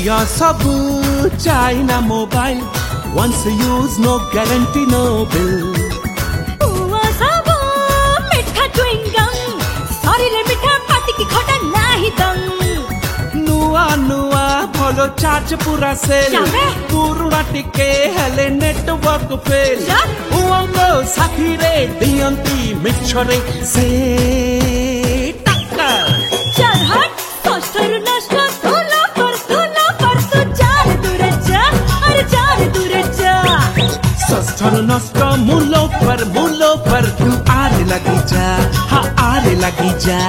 प्रिय सब China mobile once use no guarantee no bill पुआ सब मिठा chewing gum शरीर मिठा पाटी की खटा नाही दम नुआ नुआ भलो चार्ज पूरा सेल जाबे? पुरुଣା टिके हेले नेटवर्क फेल जा? उंगो साथी रे दियंती मिछरे से टक्कर चल हट कष्टर नष्ट तुला पर तू चार दूर जा अरे चार दूर जा सस्तर नष्ट मूलो पर तू आने लगी जा हाँ आने लगी जा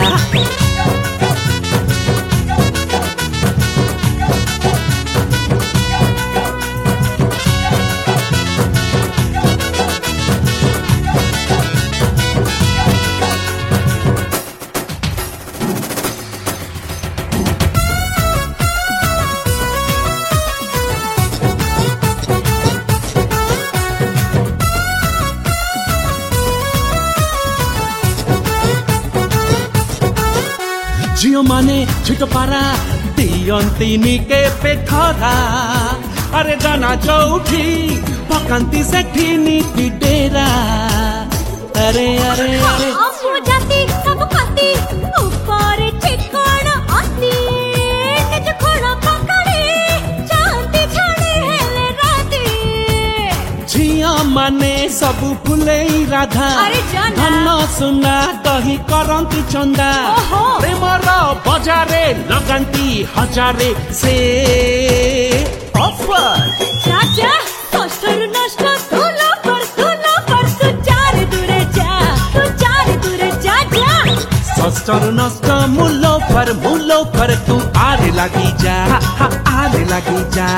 जियो माने छिटो पारा दियंती निके पे खरा अरे जाना चौठी पकांती सेठी नीति डेरा अरे अरे अरे आपको जाती सब खाती ऊपर चिकन आती निज खोड़ा पकड़े चांदी छाड़े हेले राती झिया माने सबु फुले राधा अरे जाना। धन सुना कही करंती चंदा ओहो। प्रेमर बजारे लगांती हजारे से ऑफर राजा कष्टर नष्ट तुला पर तू चार दूर जा जा सस्तर नष्ट मूलो पर तू आने लगी जा हाँ आने लगी जा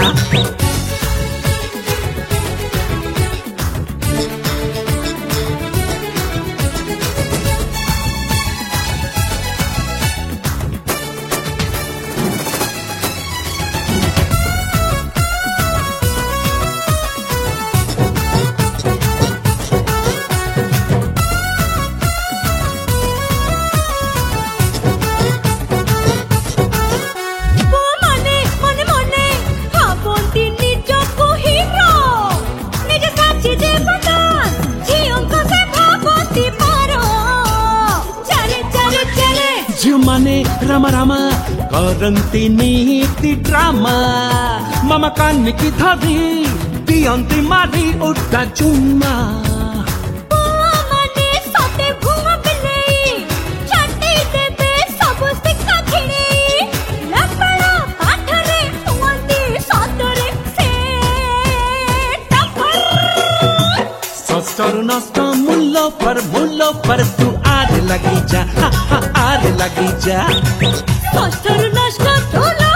माने रामा रामा करंती नीति ड्रामा मामा कान की धरी दियंती मारी उठा चुम्मा माने साथे घुमा बिले छाती देबे सब सिक्का खिड़े लपड़ा पाठरे हुंदी सादरे से टपर सस्तर नष्ट मूल्य पर तू आने लगी जा हाँ आने लगी जा कष्टर नष्ट तुला